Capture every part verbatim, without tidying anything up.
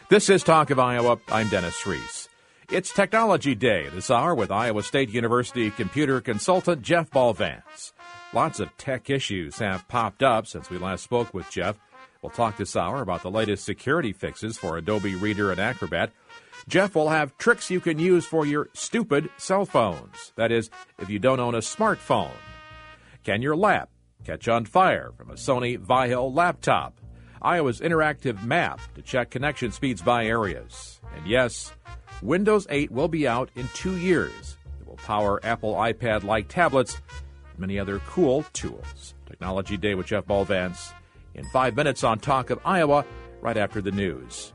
This is Talk of Iowa. I'm Dennis Reese. It's Technology Day this hour with Iowa State University computer consultant Jeff Balvance. Lots of tech issues have popped up since we last spoke with Jeff. We'll talk this hour about the latest security fixes for Adobe Reader and Acrobat. Jeff will have tricks you can use for your stupid cell phones. That is, if you don't own a smartphone. Can your lap catch on fire from a Sony Vaio laptop? Iowa's interactive map to check connection speeds by areas. And yes, Windows eight will be out in two years. It will power Apple iPad-like tablets and many other cool tools. Technology Day with Jeff Balvance in five minutes on Talk of Iowa, right after the news.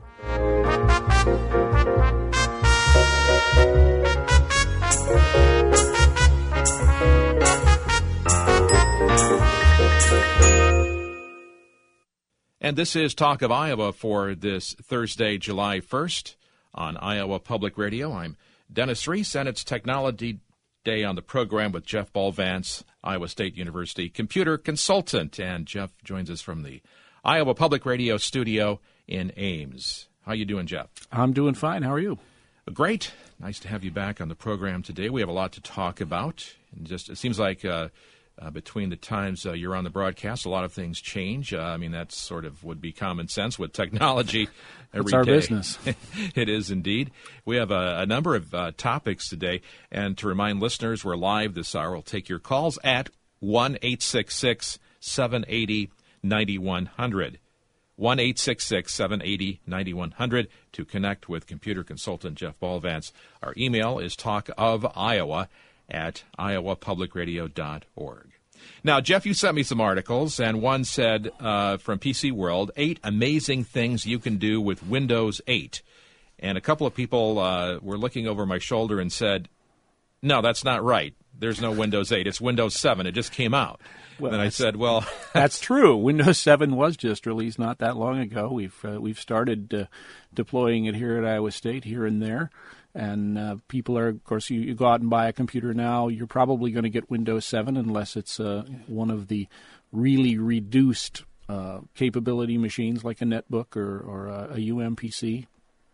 And this is Talk of Iowa for this Thursday, July first on Iowa Public Radio. I'm Dennis Reese, and it's Technology Day on the program with Jeff Balvance, Iowa State University computer consultant. And Jeff joins us from the Iowa Public Radio studio in Ames. How you doing, Jeff? I'm doing fine. How are you? Great. Nice to have you back on the program today. We have a lot to talk about. And just it seems like uh, uh, between the times uh, you're on the broadcast, a lot of things change. Uh, I mean, that sort of would be common sense with technology every it's our day. business. It is indeed. We have a, a number of uh, topics today. And to remind listeners, we're live this hour. We'll take your calls at one eight six six, seven eight zero, nine one zero zero. one eight six six, seven eight zero, nine one zero zero to connect with computer consultant Jeff Balvance. Our email is talkofiowa at iowa public radio dot org. Now, Jeff, you sent me some articles, and one said uh, from P C World, eight amazing things you can do with Windows eight. And a couple of people uh, were looking over my shoulder and said, no, that's not right. There's no Windows eight. It's Windows seven. It just came out. Well, and I said, well, that's true. Windows seven was just released not that long ago. We've uh, we've started uh, deploying it here at Iowa State, here and there. And uh, people are, of course, you, you go out and buy a computer now, you're probably going to get Windows seven unless it's uh, one of the really reduced uh, capability machines like a netbook or, or a, a U M P C.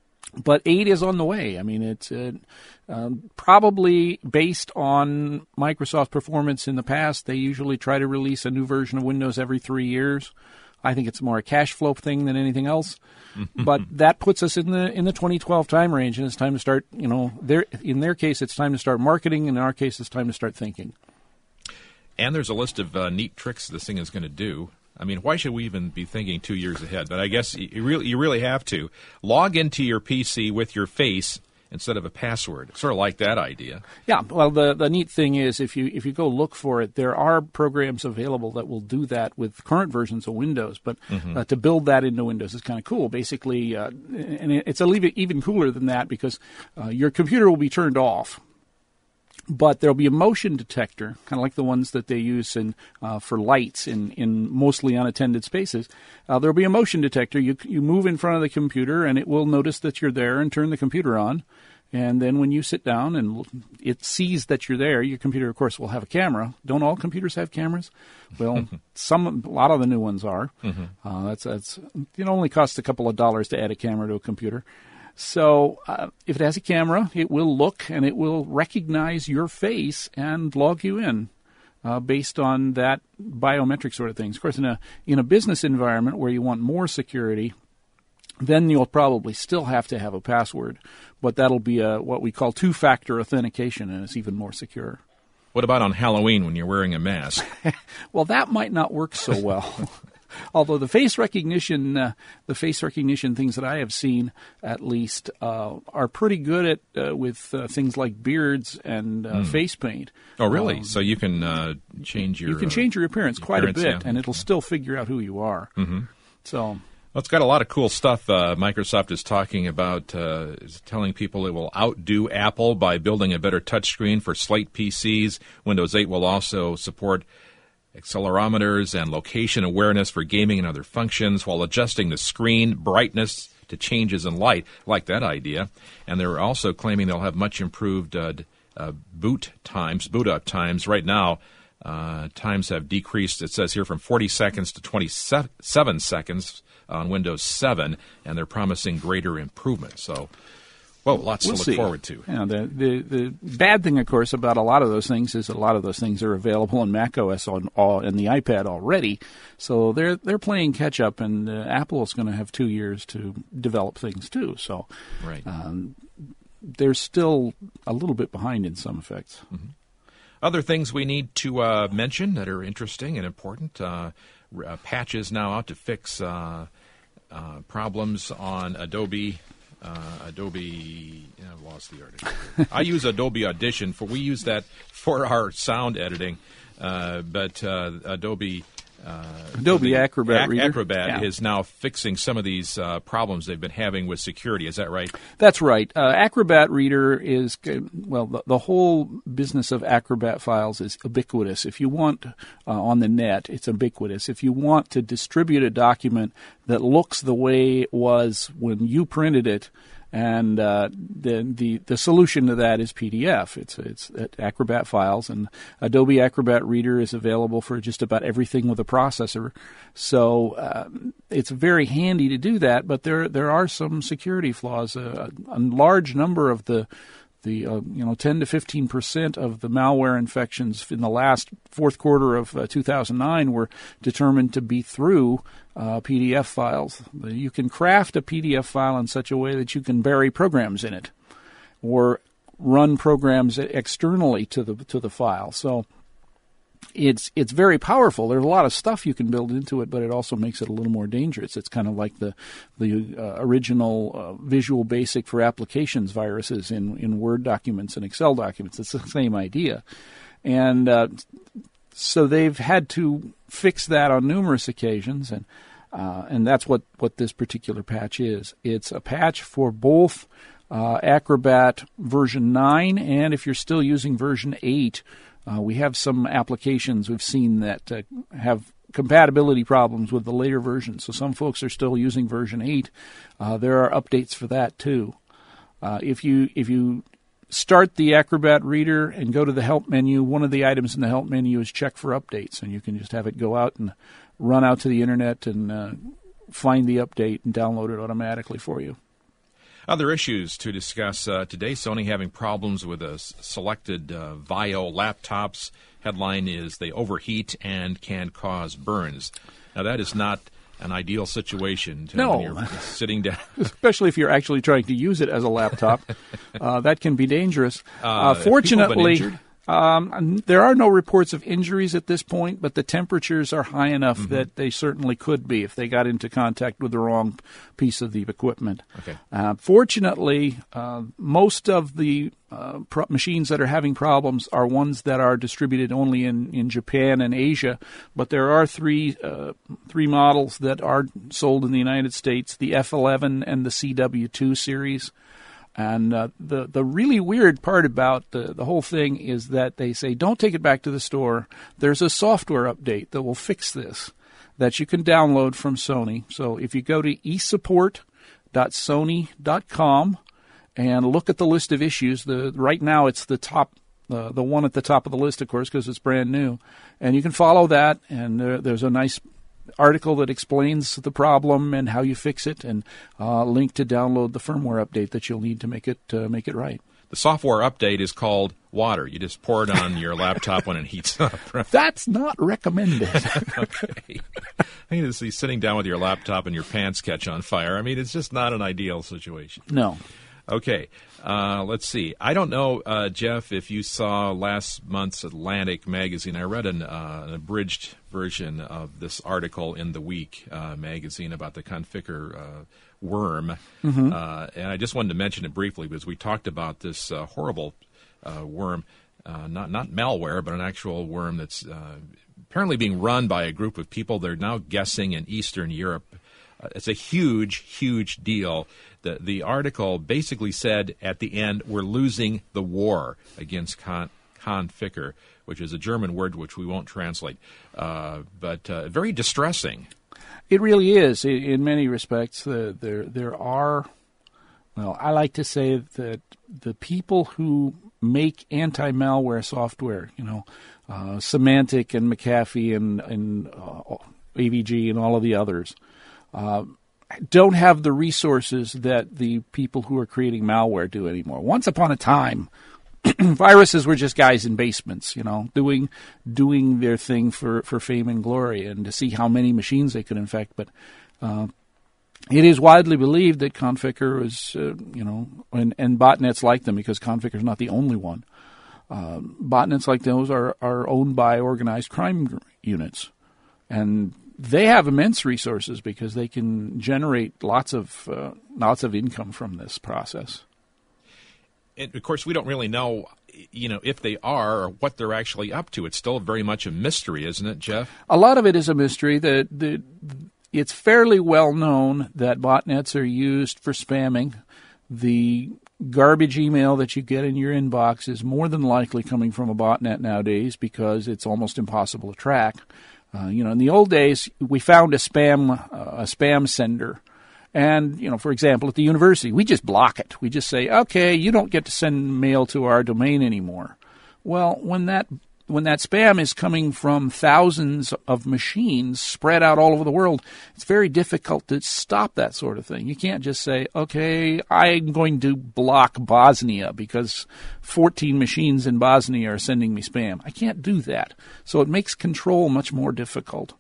But eight is on the way. I mean, it's uh, um, probably based on Microsoft performance in the past. They usually try to release a new version of Windows every three years. I think it's more a cash flow thing than anything else. But that puts us in the in the twenty twelve time range, and it's time to start, you know, their, in their case, it's time to start marketing. In our case, it's time to start thinking. And there's a list of uh, neat tricks this thing is going to do. I mean, why should we even be thinking two years ahead? But I guess you really, you really have to. Log into your P C with your face instead of a password. Sort of like that idea. Yeah, well, the, the neat thing is if you if you go look for it, there are programs available that will do that with current versions of Windows. But mm-hmm. uh, to build that into Windows is kind of cool. Basically, uh, and it's a little even cooler than that because uh, your computer will be turned off. But there'll be a motion detector, kind of like the ones that they use in uh, for lights in, in mostly unattended spaces. Uh, there'll be a motion detector. You you move in front of the computer, and it will notice that you're there and turn the computer on. And then when you sit down and it sees that you're there, your computer, of course, will have a camera. Don't all computers have cameras? Well, some, a lot of the new ones are. Mm-hmm. Uh, that's that's it only costs a couple of dollars to add a camera to a computer. So uh, if it has a camera, it will look and it will recognize your face and log you in uh, based on that biometric sort of things. Of course, in a in a business environment where you want more security, then you'll probably still have to have a password, but that'll be a what we call two-factor authentication, and it's even more secure. What about on Halloween when you're wearing a mask? Well, that might not work so well. Although the face recognition, uh, the face recognition things that I have seen, at least, uh, are pretty good at uh, with uh, things like beards and uh, mm. face paint. Oh, really? Um, so you can uh, change your you can change your appearance uh, quite appearance, a bit, yeah. and it'll still figure out who you are. Mm-hmm. So. Well, it's got a lot of cool stuff. Uh, Microsoft is talking about, uh, is telling people it will outdo Apple by building a better touchscreen for Slate P Cs. Windows eight will also support accelerometers and location awareness for gaming and other functions while adjusting the screen brightness to changes in light. I like that idea. And they're also claiming they'll have much improved uh, uh, boot times, boot up times. Right now, Uh, times have decreased, it says here, from forty seconds to twenty-seven seconds on Windows seven, and they're promising greater improvement. So, well, lots we'll to look see. forward to. Yeah, the, the the bad thing, of course, about a lot of those things is that a lot of those things are available in macOS on all and the iPad already. So they're they're playing catch up, and uh, Apple is going to have two years to develop things too. So, right. um, they're still a little bit behind in some effects. Mm-hmm. Other things we need to uh, mention that are interesting and important: uh, uh, patches now out to fix uh, uh, problems on Adobe. Uh, Adobe, yeah, I've lost the article. I use Adobe Audition for. We use that for our sound editing, uh, but uh, Adobe. Uh, Adobe Acrobat Ac- Reader. Acrobat yeah. is now fixing some of these uh, problems they've been having with security. Is that right? That's right. Uh, Acrobat Reader is, well, the, the whole business of Acrobat files is ubiquitous. If you want, uh, on the net, it's ubiquitous. If you want to distribute a document that looks the way it was when you printed it, and uh, the, the the solution to that is P D F. It's it's Acrobat files, and Adobe Acrobat Reader is available for just about everything with a processor. So uh, it's very handy to do that. But there there are some security flaws. Uh, a large number of the the uh, you know ten to fifteen percent of the malware infections in the last fourth quarter of uh, two thousand nine were determined to be through uh, P D F files. You can craft a P D F file in such a way that you can bury programs in it, or run programs externally to the to the file. So it's it's very powerful. There's a lot of stuff you can build into it, but it also makes it a little more dangerous. It's kind of like the the uh, original uh, Visual Basic for Applications viruses in, in Word documents and Excel documents. It's the same idea. And uh, so they've had to fix that on numerous occasions, and uh, and that's what, what this particular patch is. It's a patch for both uh, Acrobat version nine, and if you're still using version eight, Uh, we have some applications we've seen that uh, have compatibility problems with the later versions. So some folks are still using version eight. Uh, there are updates for that too. Uh, if you if you start the Acrobat Reader and go to the Help menu, one of the items in the Help menu is check for updates, and you can just have it go out and run out to the internet and uh, find the update and download it automatically for you. Other issues to discuss uh, today. Sony having problems with a s- selected uh, Vaio laptops. Headline is they overheat and can cause burns. Now, that is not an ideal situation to No. when you're sitting down. Especially if you're actually trying to use it as a laptop. uh, that can be dangerous. Uh, Uh, fortunately, people been injured? Um, there are no reports of injuries at this point, but the temperatures are high enough Mm-hmm. that they certainly could be if they got into contact with the wrong piece of the equipment. Okay. Uh, fortunately, uh, most of the uh, pro- machines that are having problems are ones that are distributed only in, in Japan and Asia, but there are three uh, three models that are sold in the United States, the F eleven and the C W two series. And uh, the the really weird part about the, the whole thing is that they say, don't take it back to the store. There's a software update that will fix this that you can download from Sony. So if you go to e support dot sony dot com and look at the list of issues, the right now it's the top, uh, the one at the top of the list, of course, because it's brand new. And you can follow that, and there, there's a nice article that explains the problem and how you fix it, and uh, link to download the firmware update that you'll need to make it uh, make it right. The software update is called water. You just pour it on your laptop when it heats up. Right? That's not recommended. Okay. I mean, it's sitting down with your laptop and your pants catch on fire. I mean, it's just not an ideal situation. No. Okay, uh, let's see. I don't know, uh, Jeff, if you saw last month's Atlantic magazine. I read an, uh, an abridged version of this article in The Week uh, magazine about the Conficker uh, worm. Mm-hmm. Uh, and I just wanted to mention it briefly because we talked about this uh, horrible uh, worm, uh, not, not malware, but an actual worm that's uh, apparently being run by a group of people. They're now guessing in Eastern Europe. Uh, it's a huge, huge deal. The the article basically said at the end, we're losing the war against Con, Conficker, which is a German word which we won't translate, uh, but uh, very distressing. It really is in, in many respects. Uh, there there are, well, I like to say that the people who make anti-malware software, you know, uh, Symantec and McAfee and, and uh, A V G and all of the others, uh, don't have the resources that the people who are creating malware do anymore. Once upon a time, viruses were just guys in basements, you know, doing doing their thing for, for fame and glory and to see how many machines they could infect. But uh, it is widely believed that Conficker is, uh, you know, and, and botnets like them, because Conficker is not the only one. Uh, botnets like those are, are owned by organized crime units. And they have immense resources because they can generate lots of uh, lots of income from this process. And of course, we don't really know, you know, if they are or what they're actually up to. It's still very much a mystery, isn't it, Jeff? A lot of it is a mystery. The, the, it's fairly well known that botnets are used for spamming. The garbage email that you get in your inbox is more than likely coming from a botnet nowadays because it's almost impossible to track. Uh, you know, in the old days, we found a spam uh, a spam sender. And, you know, for example, at the university, we just block it. We just say, okay, you don't get to send mail to our domain anymore. Well, when that when that spam is coming from thousands of machines spread out all over the world, it's very difficult to stop that sort of thing. You can't just say, okay, I'm going to block Bosnia because fourteen machines in Bosnia are sending me spam. I can't do that. So it makes control much more difficult.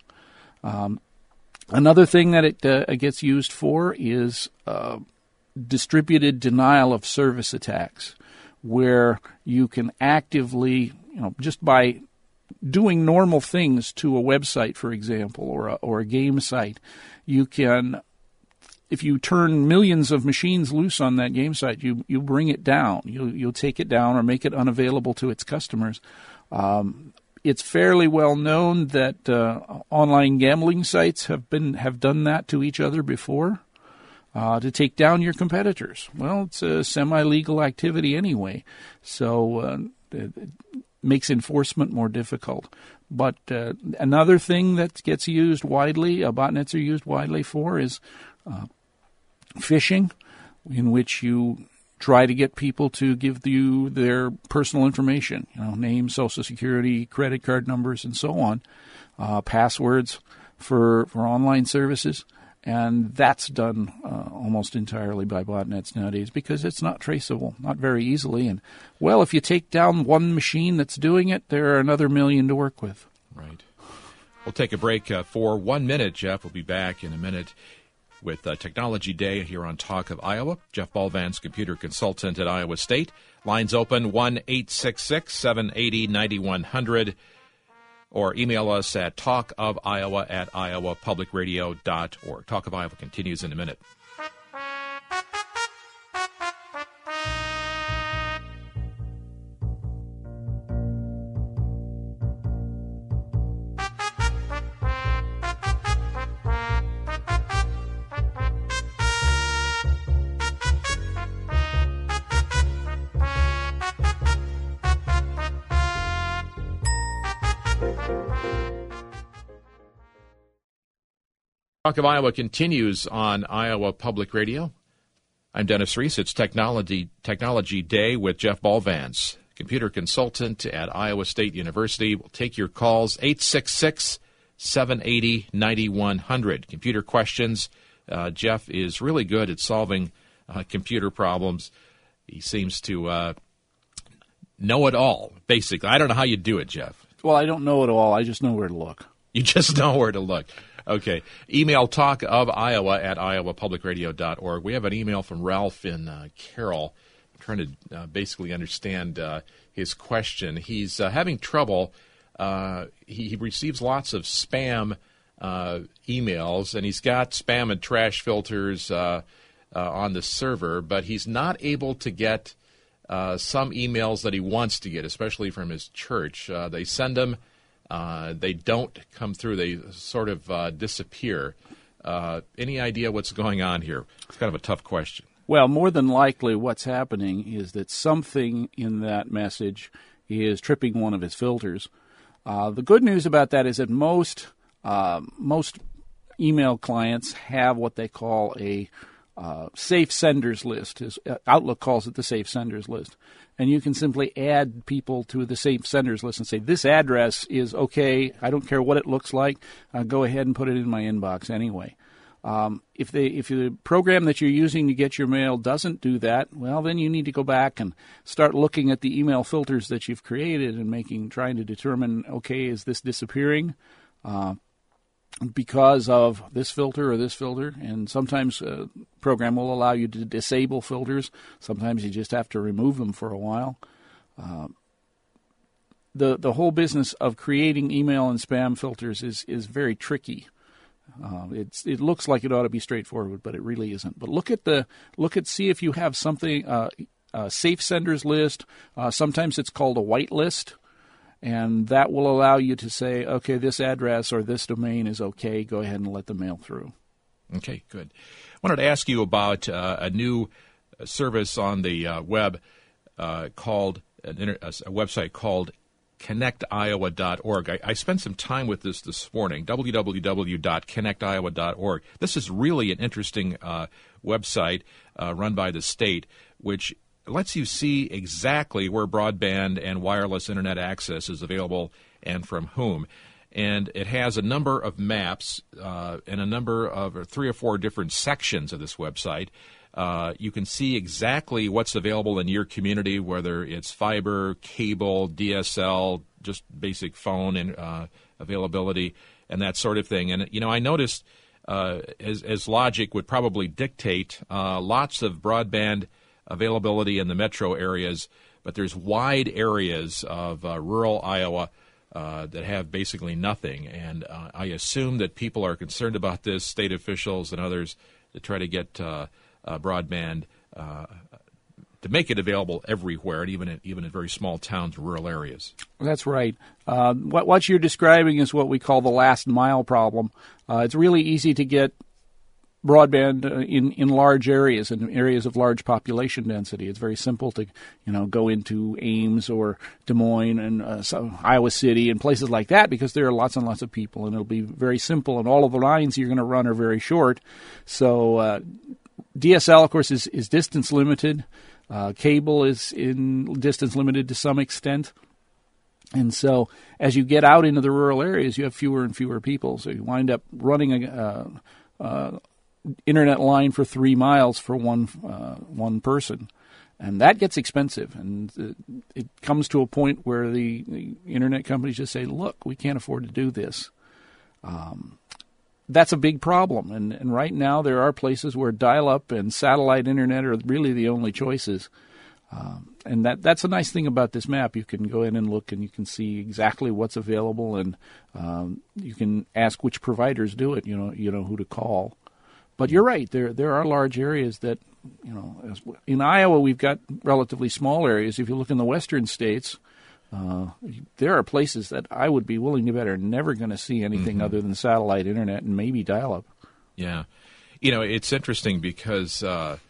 Um, another thing that it uh, gets used for is uh, distributed denial of service attacks, where you can actively, you know, just by doing normal things to a website, for example, or a, or a game site, you can, if you turn millions of machines loose on that game site, you, you bring it down. You'll, you'll take it down or make it unavailable to its customers. Um, it's fairly well known that uh, online gambling sites have been have done that to each other before. Uh, to take down your competitors. Well, it's a semi-legal activity anyway, so uh, it makes enforcement more difficult. But uh, another thing that gets used widely, uh, botnets are used widely for, is uh, phishing, in which you try to get people to give you their personal information, you know, name, social security, credit card numbers, and so on, uh, passwords for for online services. And that's done uh, almost entirely by botnets nowadays because it's not traceable, not very easily. And, well, if you take down one machine that's doing it, there are another million to work with. Right. We'll take a break uh, for one minute, Jeff. We'll be back in a minute with uh, Technology Day here on Talk of Iowa. Jeff Ballvance, computer consultant at Iowa State. Lines open one eight six six, seven eight zero, nine one zero zero. Or email us at talkofiowa at iowa public radio dot org. Talk of Iowa continues in a minute. Talk of Iowa continues on Iowa Public Radio. I'm Dennis Reese. It's Technology Technology Day with Jeff Ballvance, computer consultant at Iowa State University. We'll take your calls, eight six six, seven eight zero, nine one zero zero. Computer questions. Uh, Jeff is really good at solving uh, computer problems. He seems to uh, know it all, basically. I don't know how you do it, Jeff. Well, I don't know it all. I just know where to look. You just know where to look. Okay. Email talkofiowa at iowa public radio dot org. We have an email from Ralph in uh, Carroll. I'm trying to uh, basically understand uh, his question. He's uh, having trouble. Uh, he, he receives lots of spam uh, emails, and he's got spam and trash filters uh, uh, on the server, but he's not able to get uh, some emails that he wants to get, especially from his church. Uh, they send him. Uh, they don't come through. They sort of uh, disappear. Uh, any idea what's going on here? It's kind of a tough question. Well, more than likely what's happening is that something in that message is tripping one of his filters. Uh, the good news about that is that most uh, most email clients have what they call a uh, safe senders list. Is, uh, Outlook calls it the safe senders list. And you can simply add people to the safe senders list and say, this address is okay. I don't care what it looks like. Uh, go ahead and put it in my inbox anyway. Um, if they, if the program that you're using to get your mail doesn't do that, well, then you need to go back and start looking at the email filters that you've created and making, trying to determine, okay, is this disappearing uh, because of this filter or this filter? And sometimes a uh, program will allow you to disable filters. Sometimes you just have to remove them for a while. Uh, the the whole business of creating email and spam filters is is very tricky. Uh, it's it looks like it ought to be straightforward, but it really isn't. But look at the look at see if you have something uh, a safe senders list. Uh, sometimes it's called a white list, and that will allow you to say, okay, this address or this domain is okay. Go ahead and let the mail through. Okay, good. I wanted to ask you about uh, a new service on the uh, web uh, called an inter- a website called connect iowa dot org. I, I spent some time with this this morning, w w w dot connect iowa dot org. This is really an interesting uh, website uh, run by the state, which lets you see exactly where broadband and wireless Internet access is available and from whom. And it has a number of maps uh, and a number of or three or four different sections of this website. Uh, you can see exactly what's available in your community, whether it's fiber, cable, D S L, just basic phone and uh, availability, and that sort of thing. And, you know, I noticed, uh, as, as logic would probably dictate, uh, lots of broadband availability in the metro areas, but there's wide areas of uh, rural Iowa uh, that have basically nothing. And uh, I assume that people are concerned about this, state officials and others, to try to get uh, Uh, broadband uh, to make it available everywhere, and even in, even in very small towns, rural areas. That's right. Uh, what, what you're describing is what we call the last mile problem. Uh, it's really easy to get broadband uh, in in large areas, in areas of large population density. It's very simple to, you know, go into Ames or Des Moines and uh, so Iowa City and places like that, because there are lots and lots of people, and it'll be very simple. And all of the lines you're going to run are very short, so. Uh, D S L, of course, is, is distance limited. Uh, cable is in distance limited to some extent. And so as you get out into the rural areas, you have fewer and fewer people. So you wind up running a uh, uh, Internet line for three miles for one uh, one person. And that gets expensive. And uh, it comes to a point where the, the Internet companies just say, look, we can't afford to do this. Um That's a big problem, and, and right now there are places where dial-up and satellite Internet are really the only choices. Um, and that that's a nice thing about this map. You can go in and look, and you can see exactly what's available, and um, you can ask which providers do it. You know, you know who to call. But you're right. There there are large areas that, you know, as, in Iowa we've got relatively small areas. If you look in the western states. Uh, there are places that I would be willing to bet are never going to see anything mm-hmm. other than satellite Internet and maybe dial-up. Yeah. You know, it's interesting because uh,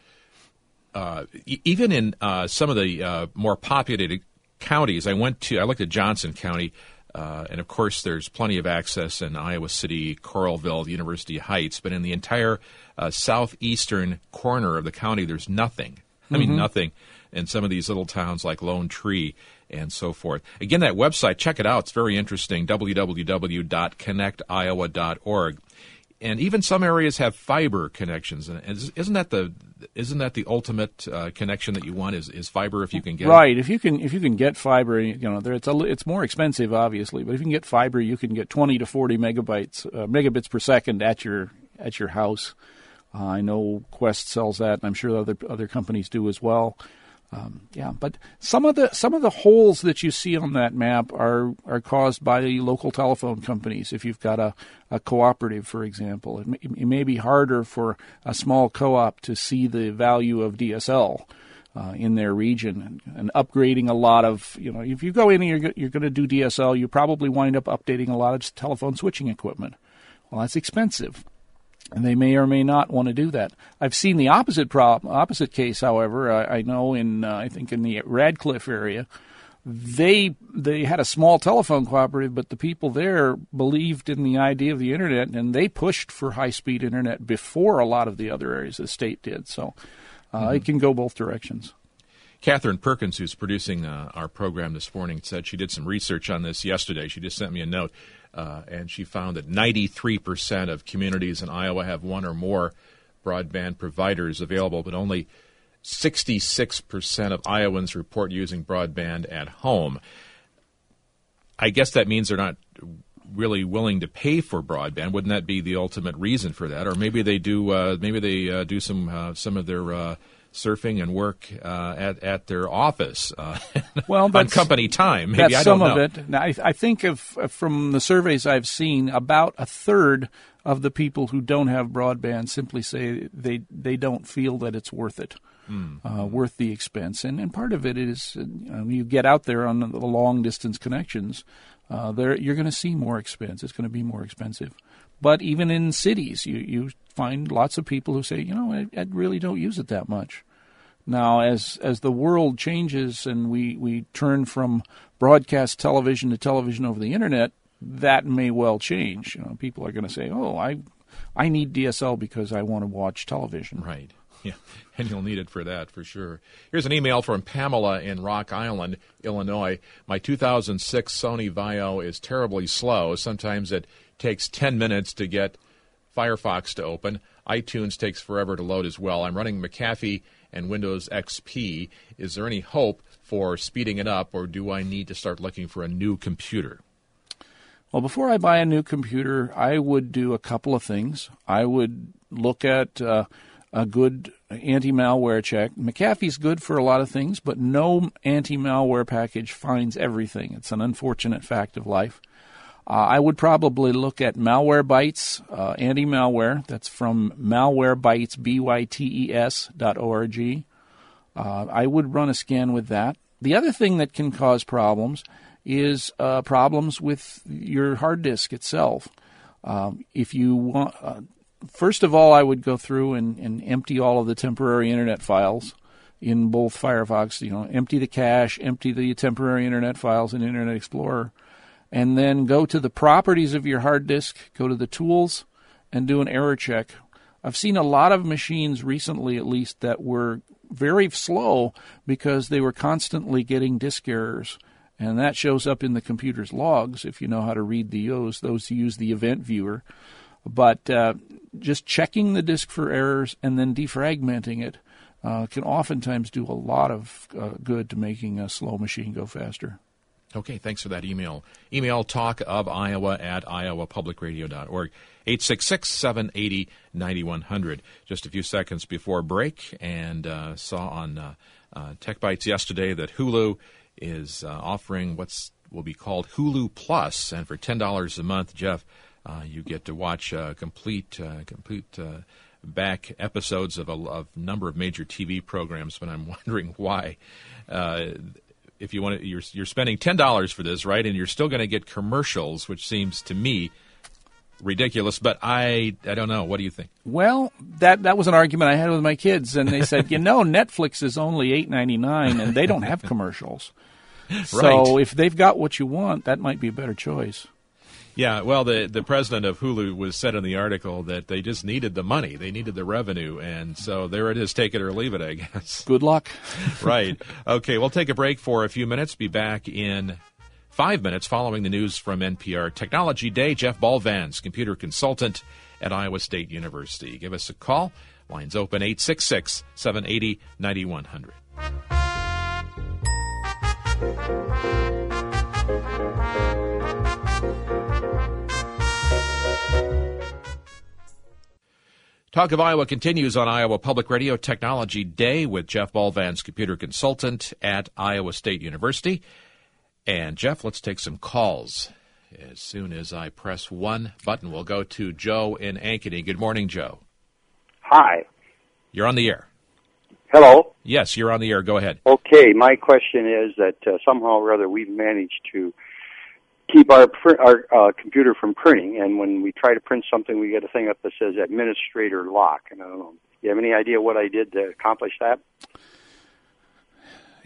uh, e- even in uh, some of the uh, more populated counties, I went to, I looked at Johnson County, uh, and of course there's plenty of access in Iowa City, Coralville, University Heights, but in the entire uh, southeastern corner of the county, there's nothing. I mean, mm-hmm. nothing in some of these little towns like Lone Tree and so forth. Again, that website, check it out. It's very interesting, w w w dot connect iowa dot org. And even some areas have fiber connections. And isn't that the isn't that the ultimate uh, connection that you want is, is fiber if you can get right. it? If you can if you can get fiber, you know, there it's a, it's more expensive obviously, but if you can get fiber, you can get twenty to forty megabytes uh, megabits per second at your at your house. Uh, I know Qwest sells that, and I'm sure other other companies do as well. Um, yeah, but some of the some of the holes that you see on that map are, are caused by the local telephone companies. If you've got a, a cooperative, for example, it may, it may be harder for a small co-op to see the value of D S L uh, in their region, and, and upgrading a lot of, you know, if you go in and you're, you're going to do D S L, you probably wind up updating a lot of telephone switching equipment. Well, that's expensive. And they may or may not want to do that. I've seen the opposite problem, opposite case, however. I, I know in, uh, I think in the Radcliffe area, they they had a small telephone cooperative, but the people there believed in the idea of the internet, and they pushed for high-speed internet before a lot of the other areas of the state did. So uh, mm-hmm. it can go both directions. Catherine Perkins, who's producing uh, our program this morning, said she did some research on this yesterday. She just sent me a note, uh, and she found that ninety-three percent of communities in Iowa have one or more broadband providers available, but only sixty-six percent of Iowans report using broadband at home. I guess that means they're not really willing to pay for broadband. Wouldn't that be the ultimate reason for that? Or maybe they do. Uh, maybe they uh, do some uh, some of their uh, surfing and work uh, at at their office uh, well, on company time. Maybe that's I don't some know. of it. Now, I, I think of from the surveys I've seen, about a third of the people who don't have broadband simply say they they don't feel that it's worth it. Mm. Uh, worth the expense, and and part of it is uh, you know, you get out there on the long distance connections, uh, there you're going to see more expense. It's going to be more expensive. But even in cities, you you find lots of people who say, you know, I, I really don't use it that much. Now, as as the world changes and we we turn from broadcast television to television over the internet, that may well change. You know, people are going to say, oh, I I need D S L because I want to watch television. Right. Yeah, and you'll need it for that, for sure. Here's an email from Pamela in Rock Island, Illinois. My two thousand six Sony Vaio is terribly slow. Sometimes it takes ten minutes to get Firefox to open. iTunes takes forever to load as well. I'm running McAfee and Windows X P. Is there any hope for speeding it up, or do I need to start looking for a new computer? Well, before I buy a new computer, I would do a couple of things. I would look at Uh, a good anti-malware check. McAfee's good for a lot of things, but no anti-malware package finds everything. It's an unfortunate fact of life. Uh, I would probably look at Malwarebytes, uh, anti-malware. That's from Malwarebytes, B Y T E S dot org. Uh, I would run a scan with that. The other thing that can cause problems is uh, problems with your hard disk itself. Um, if you want... Uh, First of all, I would go through and, and empty all of the temporary internet files in both Firefox. You know, empty the cache, empty the temporary internet files in Internet Explorer, and then go to the properties of your hard disk, go to the tools, and do an error check. I've seen a lot of machines recently, at least, that were very slow because they were constantly getting disk errors. And that shows up in the computer's logs if you know how to read those, those who use the event viewer. But uh, just checking the disk for errors and then defragmenting it uh, can oftentimes do a lot of uh, good to making a slow machine go faster. Okay, thanks for that email. Email talk of Iowa at iowa public radio dot org, eight six six, seven eight zero, nine one zero zero. Just a few seconds before break, and uh, saw on uh, uh, Tech Bytes yesterday that Hulu is uh, offering what's will be called Hulu Plus, and for ten dollars a month, Jeff, Uh, you get to watch uh, complete uh, complete uh, back episodes of a of number of major T V programs. But I'm wondering why, uh, if you want to, you're you're spending ten dollars for this, right? And you're still going to get commercials, which seems to me ridiculous. But I I don't know. What do you think? Well, that that was an argument I had with my kids, and they said, you know, Netflix is only eight ninety-nine, and they don't have commercials. So right. If they've got what you want, that might be a better choice. Yeah, well, the the president of Hulu was said in the article that they just needed the money. They needed the revenue. And so there it is. Take it or leave it, I guess. Good luck. Right. Okay, we'll take a break for a few minutes. Be back in five minutes following the news from N P R Technology Day. Jeff Balvans, computer consultant at Iowa State University. Give us a call. Lines open, eight six six, seven eight zero, nine one zero zero. Talk of Iowa continues on Iowa Public Radio Technology Day with Jeff Balvans, computer consultant at Iowa State University. And, Jeff, let's take some calls. As soon as I press one button, we'll go to Joe in Ankeny. Good morning, Joe. Hi. You're on the air. Hello? Yes, you're on the air. Go ahead. Okay, my question is that uh, somehow or other we've managed to keep our pr- our uh, computer from printing, and when we try to print something, we get a thing up that says administrator lock. And I don't know. Do you have any idea what I did to accomplish that?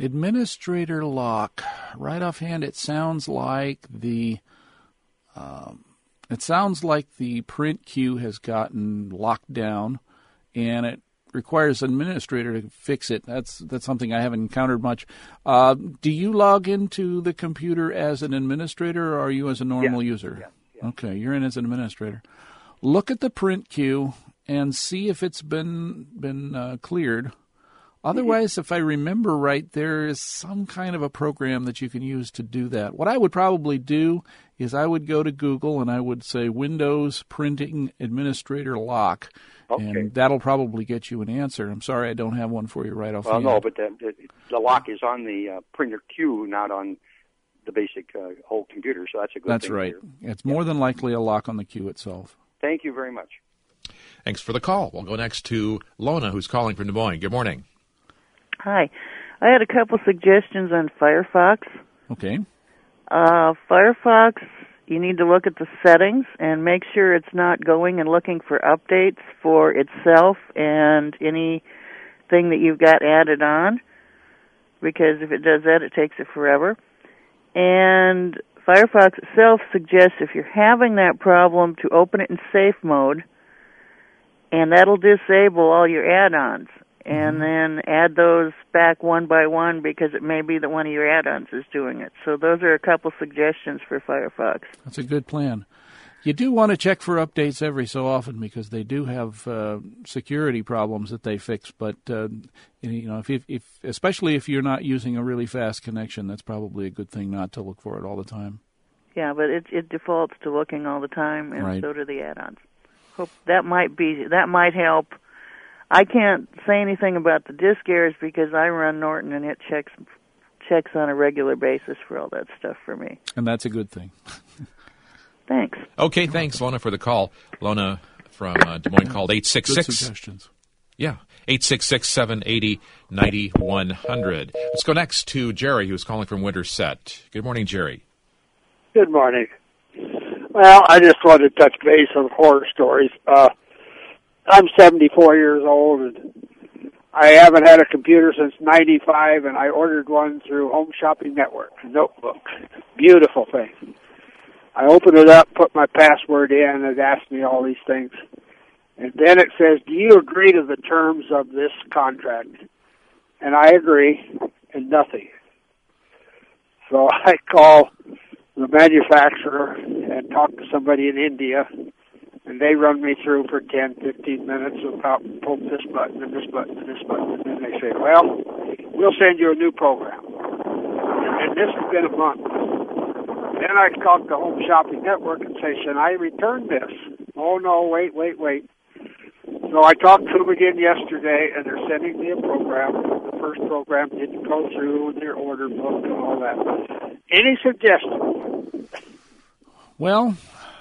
Administrator lock. Right offhand, it sounds like the um, it sounds like the print queue has gotten locked down, and it requires an administrator to fix it. That's that's something I haven't encountered much. Uh, do you log into the computer as an administrator, or are you as a normal yeah. user? Yeah. Yeah. Okay, you're in as an administrator. Look at the print queue and see if it's been been uh, cleared. Otherwise, if I remember right, there is some kind of a program that you can use to do that. What I would probably do is I would go to Google and I would say Windows Printing Administrator Lock, okay. and that'll probably get you an answer. I'm sorry I don't have one for you right off Well, hand. no, but the, the, the lock is on the uh, printer queue, not on the basic uh, whole computer, so that's a good That's thing. right. Here. It's more than likely a lock on the queue itself. Thank you very much. Thanks for the call. We'll go next to Lona, who's calling from Des Moines. Good morning. Hi. I had a couple suggestions on Firefox. Okay. Uh, Firefox, you need to look at the settings and make sure it's not going and looking for updates for itself and anything that you've got added on, because if it does that, it takes it forever. And Firefox itself suggests if you're having that problem to open it in safe mode, and that'll disable all your add-ons. And then add those back one by one because it may be that one of your add-ons is doing it. So those are a couple suggestions for Firefox. That's a good plan. You do want to check for updates every so often because they do have uh, security problems that they fix. But uh, you know, if, if, if especially if you're not using a really fast connection, that's probably a good thing not to look for it all the time. Yeah, but it it defaults to looking all the time, and right. so do the add-ons. Hope that might be that might help. I can't say anything about the disk errors because I run Norton and it checks checks on a regular basis for all that stuff for me. And that's a good thing. Thanks. Okay, thanks, Lona, for the call. Lona from uh, Des Moines called eight six six. Good suggestions. Yeah, eight six six, seven eight zero, nine one zero zero. Let's go next to Jerry, who's calling from Winterset. Good morning, Jerry. Good morning. Well, I just wanted to touch base on horror stories. Uh, I'm seventy-four years old, and I haven't had a computer since ninety-five, and I ordered one through Home Shopping Network, a notebook. Beautiful thing. I opened it up, put my password in, and it asked me all these things. And then it says, do you agree to the terms of this contract? And I agree, and nothing. So I call the manufacturer and talk to somebody in India, and they run me through for ten, fifteen minutes about pull this button and this button and this button. And then they say, well, we'll send you a new program. And this has been a month. Then I talk to Home Shopping Network and say, should I return this? Oh, no, wait, wait, wait. So I talked to them again yesterday, and they're sending me a program. The first program didn't go through in their order book and all that. Any suggestions? Well,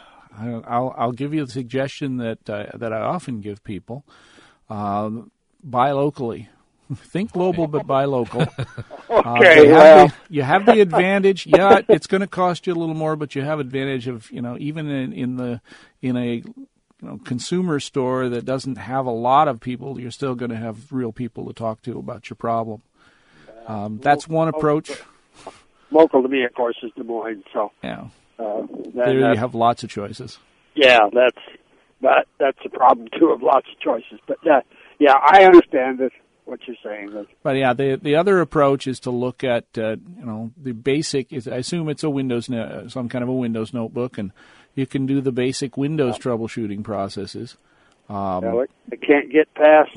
I'll I'll give you the suggestion that uh, that I often give people: um, buy locally. Think global, but buy local. Okay, uh, you, well. have the, you have the advantage. Yeah, it's going to cost you a little more, but you have advantage of you know even in, in the in a you know consumer store that doesn't have a lot of people, you're still going to have real people to talk to about your problem. Um, that's one approach. Local to me, of course, is Des Moines. So yeah. Uh, there you have lots of choices. Yeah, that's that. That's a problem too of lots of choices. But uh, yeah, I understand that what you're saying. That, but yeah, the the other approach is to look at uh, you know the basic. Is I assume it's a Windows some kind of a Windows notebook, and you can do the basic Windows yeah. troubleshooting processes. Um, well, I can't get past.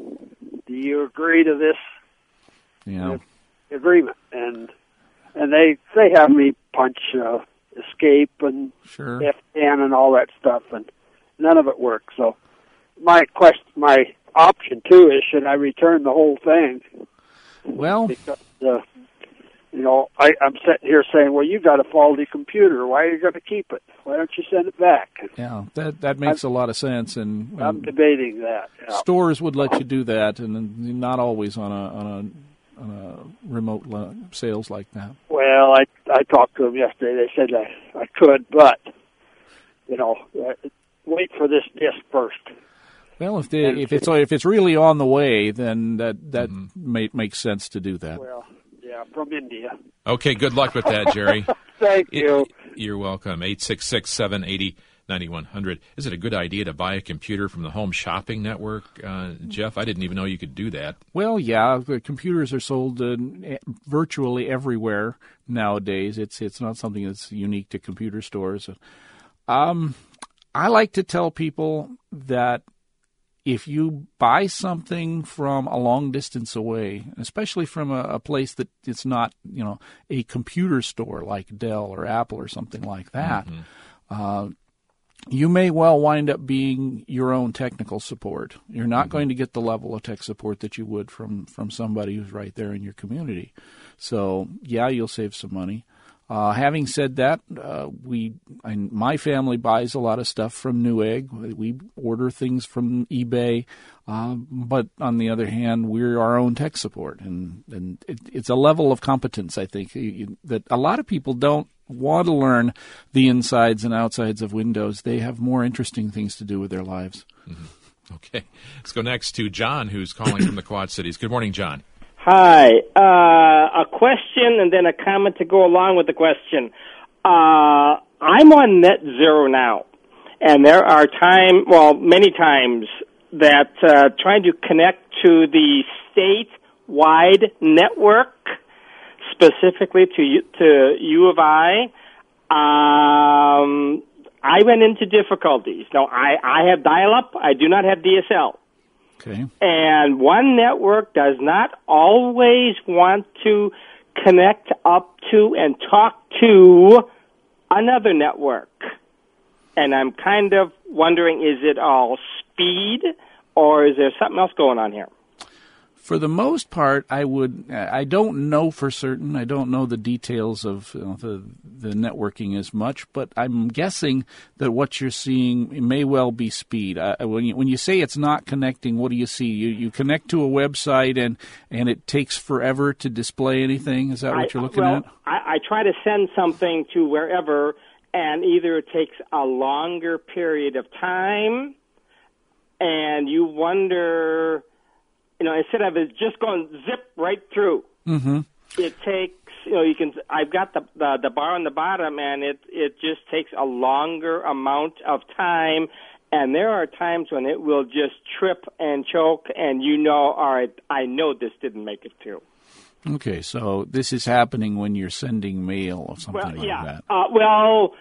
Do you agree to this? Yeah. Agreement, and and they they have me punch. Uh, Escape and sure. F ten and all that stuff, and none of it works. So my question, my option too is, should I return the whole thing? Well, because, uh, you know, I, I'm sitting here saying, well, you got a faulty computer. Why are you going to keep it? Why don't you send it back? Yeah, that that makes I'm, a lot of sense. And, and I'm debating that. Yeah. Stores would let you do that, and not always on a on a. on a remote sales like that? Well, I I talked to them yesterday. They said I, I could, but, you know, uh, wait for this disc first. Well, if they, if it's if it's really on the way, then that that mm-hmm. may, makes sense to do that. Well, Yeah, from India. Okay, good luck with that, Jerry. Thank you. It, you're welcome. eight six six, seven eight zero, nine one zero zero. Is it a good idea to buy a computer from the Home Shopping Network, uh, Jeff? I didn't even know you could do that. Well, yeah, the computers are sold uh, virtually everywhere nowadays. It's it's not something that's unique to computer stores. Um, I like to tell people that if you buy something from a long distance away, especially from a, a place that it's not, you know, a computer store like Dell or Apple or something like that, mm-hmm. uh, you may well wind up being your own technical support. You're not mm-hmm. going to get the level of tech support that you would from, from somebody who's right there in your community. So, yeah, you'll save some money. Uh, having said that, uh, we I, my family buys a lot of stuff from Newegg. We order things from eBay, uh, but on the other hand, we're our own tech support, and and it, it's a level of competence I think you, that a lot of people don't want to learn the insides and outsides of Windows. They have more interesting things to do with their lives. Mm-hmm. Okay, let's go next to John, who's calling from the Quad Cities. Good morning, John. Hi. Uh, a question and then a comment to go along with the question. Uh, I'm on Net Zero now, and there are time, well, many times that uh, trying to connect to the statewide network, specifically to U, to U of I, um, I ran into difficulties. Now, I, I have dial-up. I do not have D S L. Okay. And one network does not always want to connect up to and talk to another network. And I'm kind of wondering, is it all speed or is there something else going on here? For the most part, I would. I don't know for certain. I don't know the details of you know, the the networking as much, but I'm guessing that what you're seeing may well be speed. Uh, when you when you say it's not connecting, what do you see? You you connect to a website and and it takes forever to display anything. Is that what I, you're looking well, at? I, I try to send something to wherever, and either it takes a longer period of time, and you wonder. You know, instead of it just going zip right through, mm-hmm. it takes, you know, you can, I've got the, the, the bar on the bottom, and it, it just takes a longer amount of time, and there are times when it will just trip and choke, and you know, all right, I know this didn't make it through. Okay, so this is happening when you're sending mail or something well, like yeah. that. Uh, well,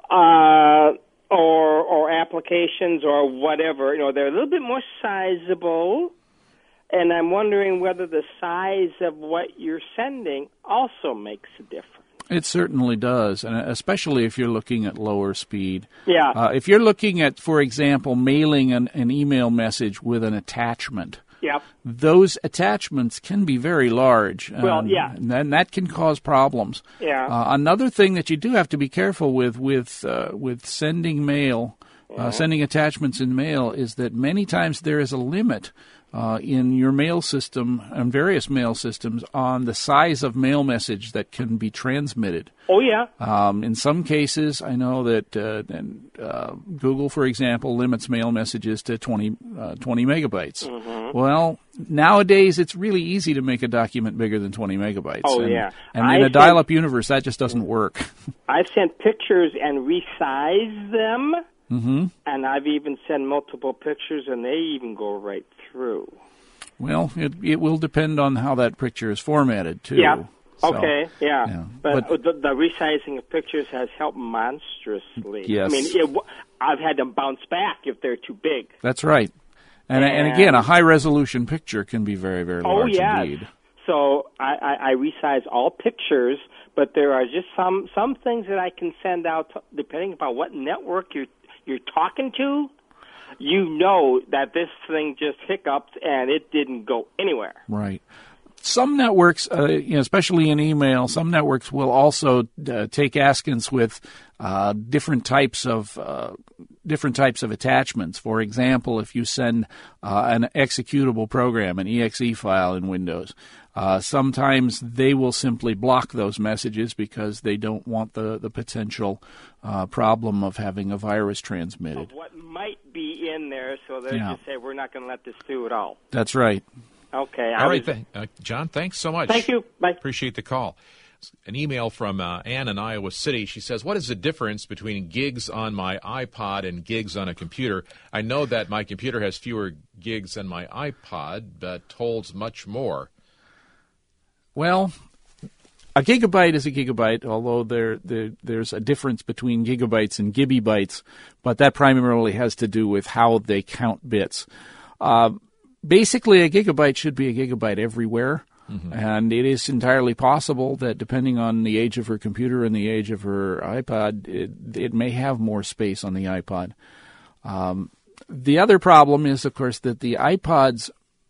uh, or, or applications or whatever, you know, they're a little bit more sizable. And I'm wondering whether the size of what you're sending also makes a difference. It certainly does, and especially if you're looking at lower speed. Yeah. Uh, if you're looking at, for example, mailing an, an email message with an attachment, yep. those attachments can be very large. Well, um, yeah. And then that can cause problems. Yeah. Uh, another thing that you do have to be careful with with uh, with sending mail, uh, mm-hmm. sending attachments in mail, is that many times there is a limit Uh, in your mail system and various mail systems on the size of mail message that can be transmitted. Oh, yeah. Um, in some cases, I know that uh, and, uh, Google, for example, limits mail messages to twenty, uh, twenty megabytes. Mm-hmm. Well, nowadays it's really easy to make a document bigger than twenty megabytes. Oh, and, yeah. And in I a dial-up sent, universe, that just doesn't work. I've sent pictures and resized them. Mm-hmm. And I've even sent multiple pictures, and they even go right through. Well, it it will depend on how that picture is formatted, too. Yeah. So, okay, yeah. yeah. But, but the, the resizing of pictures has helped monstrously. Yes. I mean, it, I've had them bounce back if they're too big. That's right. And, and, and again, a high-resolution picture can be very, very large oh, yes. indeed. So I, I, I resize all pictures, but there are just some, some things that I can send out, to, depending upon what network you're you're talking to, you know that this thing just hiccuped and it didn't go anywhere. Right. Some networks, uh, you know, especially in email, some networks will also uh, take askance with uh, different types of uh, different types of attachments. For example, if you send uh, an executable program, an E X E file in Windows, uh, sometimes they will simply block those messages because they don't want the the potential uh, problem of having a virus transmitted. Of what might be in there, so they yeah. just say we're not going to let this through at all. That's right. Okay. All I right, was- th- uh, John, thanks so much. Thank you. Bye. Appreciate the call. An email from uh, Ann in Iowa City. She says, what is the difference between gigs on my iPod and gigs on a computer? I know that my computer has fewer gigs than my iPod, but holds much more. Well, a gigabyte is a gigabyte, although there, there there's a difference between gigabytes and gibibytes, but that primarily has to do with how they count bits. Uh, basically, a gigabyte should be a gigabyte everywhere. Mm-hmm. And it is entirely possible that depending on the age of her computer and the age of her iPod, it, it may have more space on the iPod. Um, the other problem is, of course, that the iPod's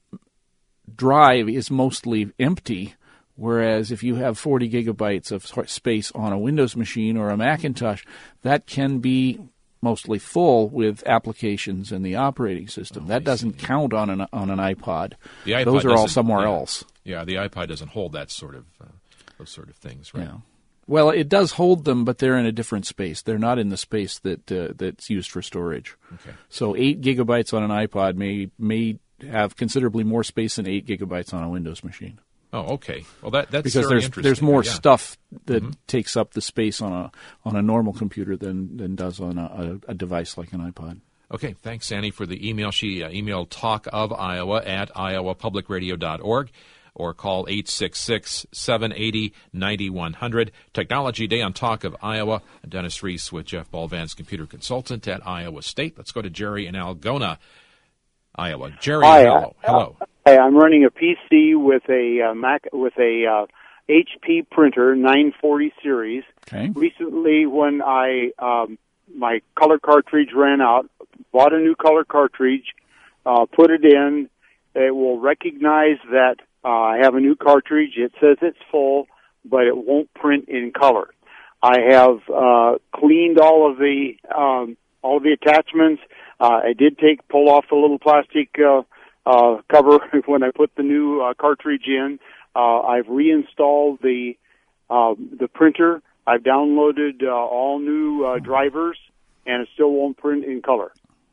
drive is mostly empty, whereas if you have forty gigabytes of space on a Windows machine or a Macintosh, that can be mostly full with applications and the operating system. Oh, that I doesn't see. count on an on an iPod. The iPod Those are all doesn't- somewhere yeah. else. Yeah, the iPod doesn't hold that sort of uh, those sort of things, right? Yeah. Well, it does hold them, but they're in a different space. They're not in the space that uh, that's used for storage. Okay. So eight gigabytes on an iPod may may have considerably more space than eight gigabytes on a Windows machine. Oh, okay. Well, that that's Because very there's interesting. there's more yeah. stuff that Mhm. takes up the space on a on a normal computer than than does on a, a, a device like an iPod. Okay, thanks, Annie, for the email. She uh, emailed talk of Iowa at iowa public radio dot org or call eight six six, seven eight zero, nine one zero zero. Technology Day on Talk of Iowa. Dennis Reese with Jeff Balvance, computer consultant at Iowa State. Let's go to Jerry in Algona, Iowa. Jerry, Hi, hello. uh, hello. Hey, I'm running a P C with a uh, Mac with a uh, H P printer, nine forty series. Okay. Recently, when I um, my color cartridge ran out, bought a new color cartridge, uh, put it in. It will recognize that uh, I have a new cartridge. It says it's full, but it won't print in color. I have uh, cleaned all of the um, all of the attachments. Uh, I did take pull off the little plastic uh, uh, cover when I put the new uh, cartridge in. Uh, I've reinstalled the uh, the printer. I've downloaded uh, all new uh, drivers, and it still won't print in color.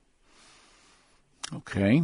Okay.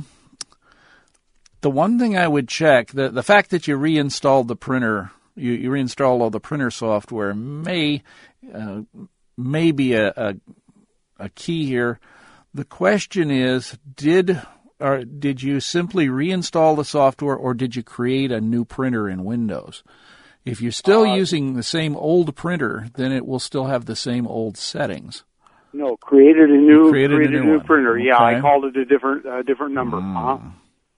The one thing I would check, the the fact that you reinstalled the printer, you, you reinstalled all the printer software may uh, may be a, a a key here. The question is, did or did you simply reinstall the software, or did you create a new printer in Windows? If you're still uh, using the same old printer, then it will still have the same old settings. No, created a new You created, created a new, a new one. printer. Okay. Yeah, I called it a different uh, different number. Mm. Uh-huh.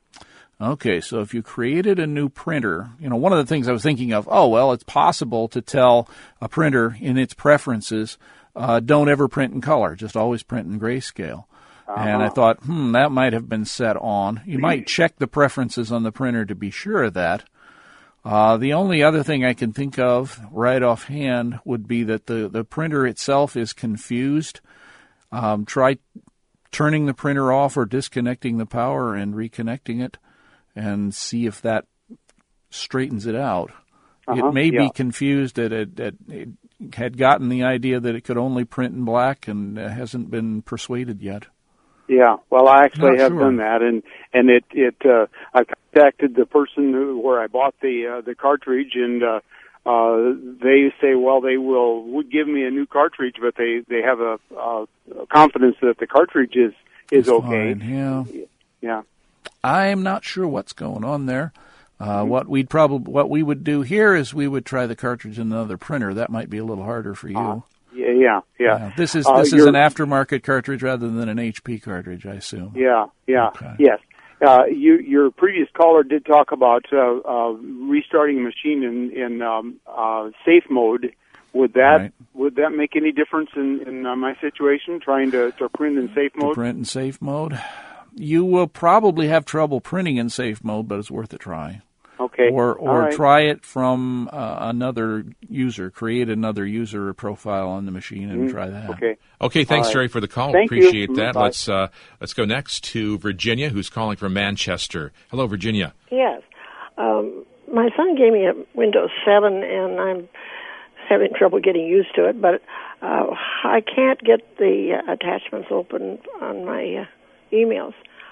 Okay, so if you created a new printer, you know, one of the things I was thinking of, oh, well, it's possible to tell a printer in its preferences, uh, don't ever print in color, just always print in grayscale. Uh-huh. And I thought, hmm, that might have been set on. You might check the preferences on the printer to be sure of that. Uh, the only other thing I can think of right offhand would be that the, the printer itself is confused. Um, try turning the printer off or disconnecting the power and reconnecting it, and see if that straightens it out. Uh-huh, it may yeah. be confused that it, that it had gotten the idea that it could only print in black and hasn't been persuaded yet. Yeah, well, I actually Not have sure. done that, and and it it uh, I contacted the person who where I bought the uh, the cartridge, and uh, uh, they say, well, they will would give me a new cartridge, but they they have a, a confidence that the cartridge is is It's okay. fine, yeah. Yeah. I'm not sure what's going on there. Uh, what we'd probably what we would do here is we would try the cartridge in another printer. That might be a little harder for you. Uh, yeah, yeah, yeah. Uh, this is Uh, this is you're- an aftermarket cartridge rather than an H P cartridge, I assume. Yeah, yeah, Okay. yes. Uh, you, your previous caller did talk about uh, uh, restarting a machine in, in um, uh, safe mode. Would that Right. would that make any difference in, in uh, my situation, trying to, to print in safe To mode? print in safe mode. You will probably have trouble printing in safe mode, but it's worth a try. Okay. Or All or right. try it from uh, another user. Create another user profile on the machine and Mm, try that. Okay. Okay, thanks, All right. Jerry, for the call. Thank you. Appreciate that. Bye. Let's uh, let's go next to Virginia, who's calling from Manchester. Hello, Virginia. Yes. Um, my son gave me a Windows seven, and I'm having trouble getting used to it, but uh, I can't get the uh, attachments open on my uh, emails.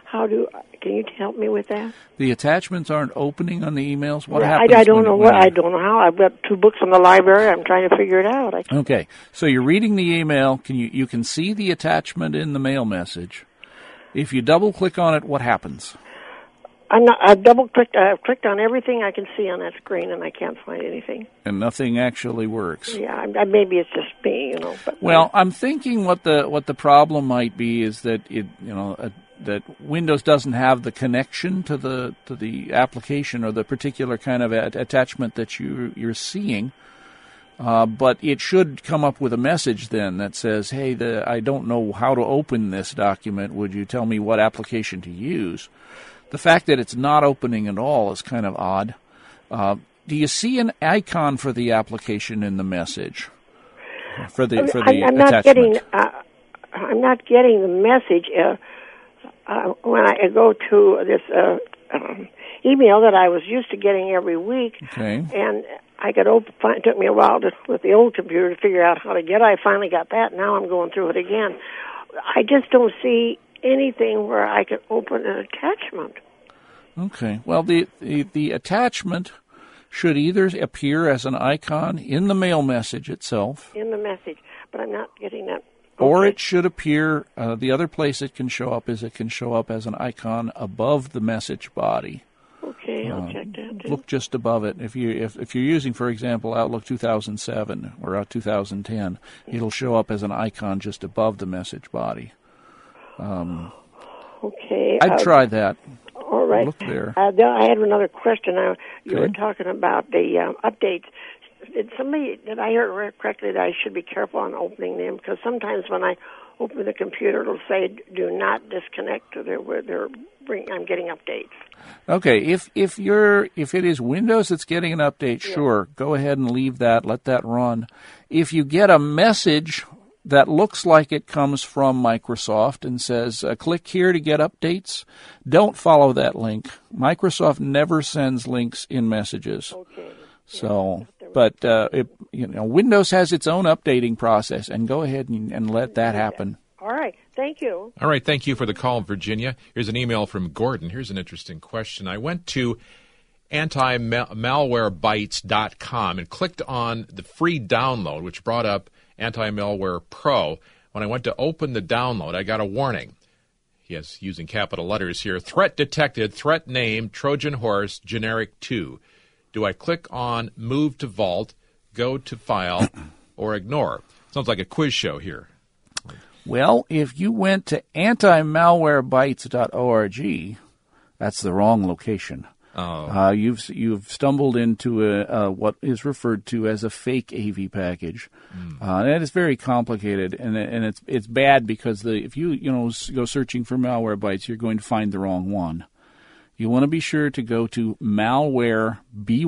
How do? Can you help me with that? The attachments aren't opening on the emails. What yeah, happens? I, I don't when, know when what. you... I don't know how. I've got two books in the library. I'm trying to figure it out. I Okay, so you're reading the email. Can you you can see the attachment in the mail message? If you double click on it, what happens? I'm not. I double clicked. I've clicked on everything I can see on that screen, and I can't find anything. And nothing actually works. Yeah, I, I, maybe it's just me, you know. But well, I'm thinking what the what the problem might be is that it you know uh, that Windows doesn't have the connection to the to the application or the particular kind of a- attachment that you you're seeing. Uh, but it should come up with a message then that says, "Hey, the, I don't know how to open this document. Would you tell me what application to use?" The fact that it's not opening at all is kind of odd. Uh, do you see an icon for the application in the message? For the for the I'm, I'm attachment? not getting. Uh, I'm not getting the message uh, uh, when I go to this uh, um, email that I was used to getting every week. Okay. And I could open. It took me a while to, with the old computer to figure out how to get it. I finally got that. Now I'm going through it again. I just don't see anything where I could open an attachment. Okay. Well, the, the the attachment should either appear as an icon in the mail message itself, in the message, but I'm not getting that. Okay. Or it should appear. Uh, the other place it can show up is it can show up as an icon above the message body. Okay, I'll uh, check that too. Look just above it. If you if if you're using, for example, Outlook two thousand seven or uh, two thousand ten, it'll show up as an icon just above the message body. Um, okay, I'd uh, try that. All right. Look there. Uh, I had another question. Uh, you Okay. were talking about the um, updates. Did somebody, did I hear it correctly that I should be careful on opening them? Because sometimes when I open the computer, it'll say, "Do not disconnect." They're, they're bring, I'm getting updates. Okay, if if you're if it is Windows that's getting an update, Yeah. sure, go ahead and leave that. Let that run. If you get a message that looks like it comes from Microsoft and says, uh, click here to get updates, don't follow that link. Microsoft never sends links in messages. Okay. So, but uh, it, you know, Windows has its own updating process, and go ahead and, and let that happen. All right. Thank you. All right, thank you for the call, Virginia. Here's an email from Gordon. Here's an interesting question. I went to anti malware bytes dot com and clicked on the free download, which brought up Anti-Malware Pro. When I went to open the download, I got a warning. Yes, using capital letters here. Threat detected, threat name, Trojan horse, generic two. Do I click on move to vault, go to file, or ignore? Sounds like a quiz show here. Well, if you went to anti malware bytes dot org, that's the wrong location. Oh. Uh, you've you've stumbled into a, a what is referred to as a fake A V package. Mm. Uh, that is very complicated, and and it's it's bad because the if you you know go searching for Malwarebytes, you're going to find the wrong one. You want to be sure to go to malware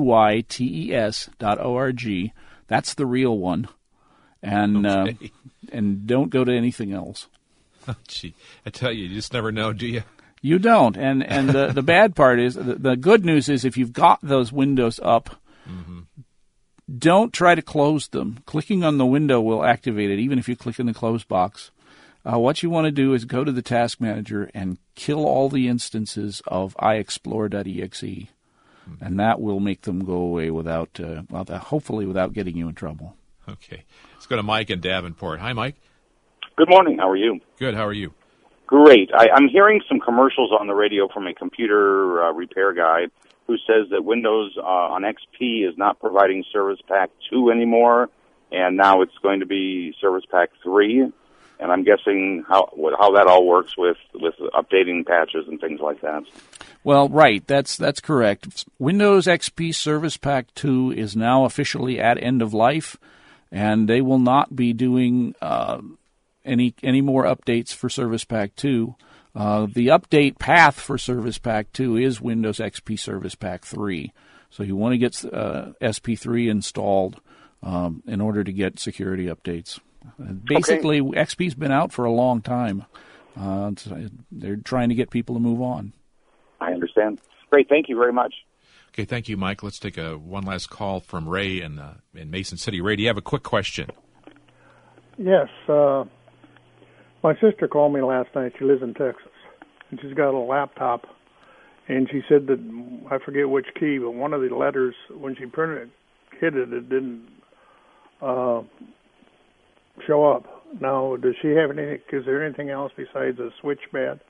bytes dot org. That's the real one, and okay. uh, and don't go to anything else. Oh, gee, I tell you, you just never know, do you? You don't, and and the, the bad part is, the, the good news is if you've got those windows up, mm-hmm. don't try to close them. Clicking on the window will activate it, even if you click in the close box. Uh, what you want to do is go to the task manager and kill all the instances of i explore dot e x e, mm-hmm. and that will make them go away without, uh, well, hopefully without getting you in trouble. Okay, let's go to Mike in Davenport. Hi, Mike. Good morning. How are you? Good. How are you? Great. I, I'm hearing some commercials on the radio from a computer uh, repair guy who says that Windows uh, on X P is not providing Service Pack two anymore, and now it's going to be Service Pack three. And I'm guessing how how that all works with, with updating patches and things like that. Well, right. That's that's correct. Windows X P Service Pack two is now officially at end of life, and they will not be doing Uh, Any any more updates for Service Pack two. Uh, the update path for Service Pack two is Windows X P Service Pack three. So you want to get uh, S P three installed um, in order to get security updates. Uh, basically, okay. X P's been out for a long time. Uh, they're trying to get people to move on. I understand. Great. Thank you very much. Okay, thank you, Mike. Let's take a one last call from Ray in, uh, in Mason City. Ray, do you have a quick question? Yes. Uh My sister called me last night. She lives in Texas. and she's got a laptop, and she said that, I forget which key, but one of the letters, when she printed it, hit it, it didn't uh, show up. Now, does she have anything, is there anything else besides a switch bad?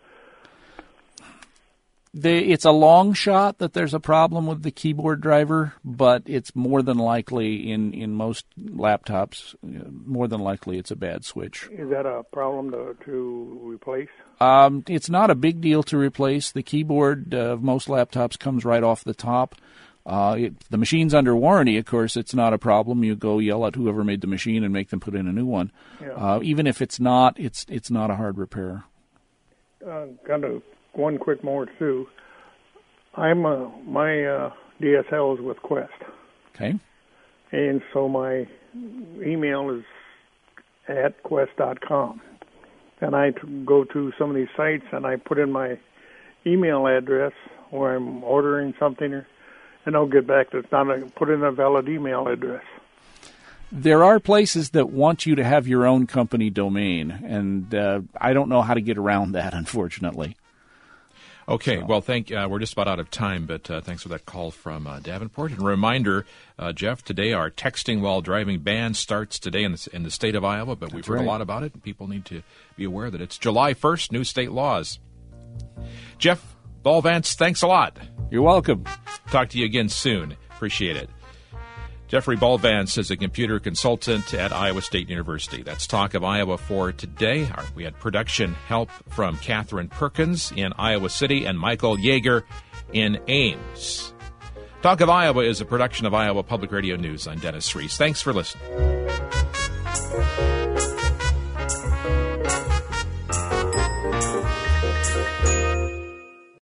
The, it's a long shot that there's a problem with the keyboard driver, but it's more than likely in, in most laptops, more than likely it's a bad switch. Is that a problem to, to replace? Um, it's not a big deal to replace. The keyboard of most laptops comes right off the top. Uh, it, the machine's under warranty, of course, it's not a problem. You go yell at whoever made the machine and make them put in a new one. Yeah. Uh, even if it's not, it's it's not a hard repair. Uh, got a, one quick more, too. I'm uh, my uh, D S L is with Qwest. Okay. And so my email is at qwest dot com. And I t- go to some of these sites and I put in my email address where I'm ordering something, or, and I'll get back to it's not a, put in a valid email address. There are places that want you to have your own company domain, and uh, I don't know how to get around that, unfortunately. Okay, so. well, thank. Uh, we're just about out of time, but uh, thanks for that call from uh, Davenport. And a reminder, uh, Jeff, today our texting while driving ban starts today in the, in the state of Iowa, but we've That's heard right. a lot about it, and people need to be aware that it's July first, new state laws. Jeff Ballvance, thanks a lot. You're welcome. Talk to you again soon. Appreciate it. Jeffrey Ballvance is a computer consultant at Iowa State University. That's Talk of Iowa for today. We had production help from Catherine Perkins in Iowa City and Michael Yeager in Ames. Talk of Iowa is a production of Iowa Public Radio News. I'm Dennis Reese. Thanks for listening.